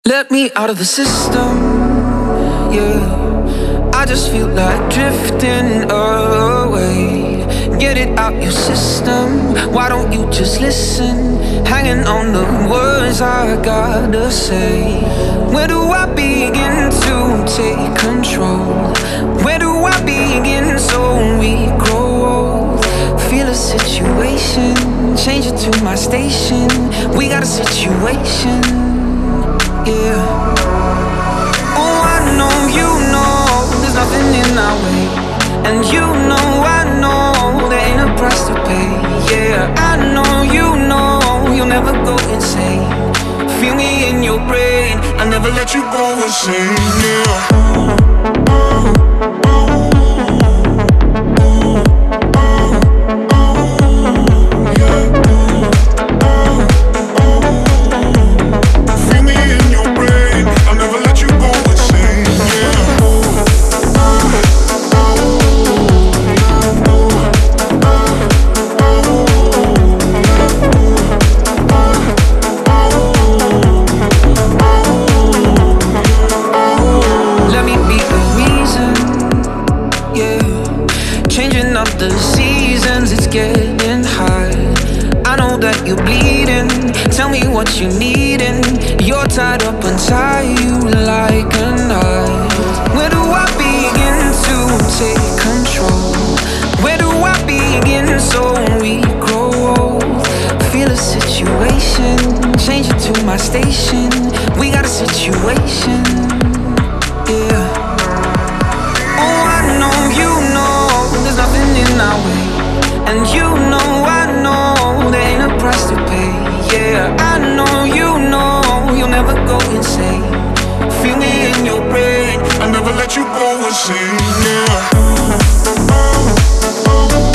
Let me out of the system, yeah. I just feel like drifting away. Get it out your system. Why don't you just listen? Hanging on the words I gotta say. Where do I begin to take control? Where do I begin so we grow old? Feel a situation, change it to my station. We got a situation, yeah. Oh, I know you know there's nothing in our way. And you know I know there ain't a price to pay. Yeah, I know you'll never go insane. Feel me in your brain, I'll never let you go insane, yeah. The seasons, it's getting high. I know that you're bleeding. Tell me what you needing. You're tied up, untie you like a knife. Where do I begin to take control? Where do I begin so we grow old? Feel a situation, change it to my station. We got a situation, yeah. Oh, I know you know there's nothing in our way. And you know I know there ain't a price to pay. Yeah, I know you'll never go insane. Feel me in your brain, I'll never let you go insane, yeah.